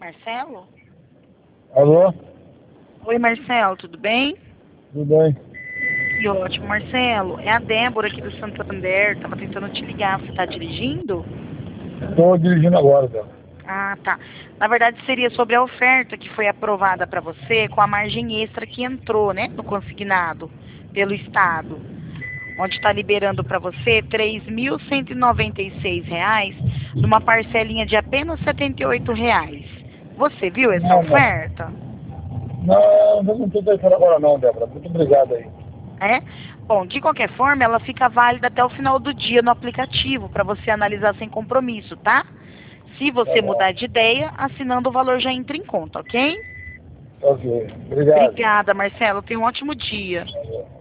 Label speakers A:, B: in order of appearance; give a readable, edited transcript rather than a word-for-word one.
A: Marcelo?
B: Alô?
A: Oi, Marcelo, tudo bem?
B: Tudo bem?
A: Que ótimo, Marcelo. É a Débora aqui do Santander. Tava tentando te ligar. Você tá dirigindo?
B: Estou dirigindo agora, Débora.
A: Ah, tá. Na verdade, seria sobre a oferta que foi aprovada para você com a margem extra que entrou, né, no consignado pelo Estado, onde está liberando para você R$ 3.196 numa parcelinha de apenas R$ 78. Você viu essa
B: Não, não.
A: oferta?
B: Não, não estou telefone agora não, Débora. Muito obrigado aí.
A: É? Bom, de qualquer forma, ela fica válida até o final do dia no aplicativo para você analisar sem compromisso, tá? Se
B: Tá
A: você
B: bom.
A: mudar de ideia, assinando o valor já entra em conta, ok?
B: Ok. Obrigado.
A: Obrigada, Marcelo. Tenha um ótimo dia.